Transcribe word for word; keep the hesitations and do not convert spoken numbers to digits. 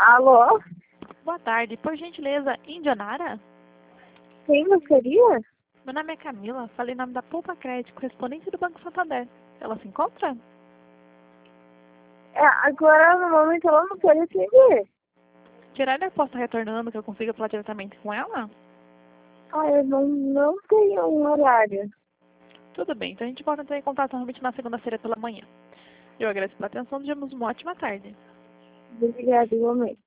Alô? Boa tarde. Por gentileza, Indianara? Quem gostaria? Meu nome é Camila. Falei em nome da Poupa Crédito, correspondente do Banco Santander. Ela se encontra? É, agora, no momento, ela não pode atender. Tirar eu posso estar retornando, que eu consiga falar diretamente com ela? Ah, eu não, não tenho um horário. Tudo bem, então a gente pode entrar em contato normalmente na segunda-feira pela manhã. Eu agradeço pela atenção, desejamos uma ótima tarde. Obrigada, igualmente.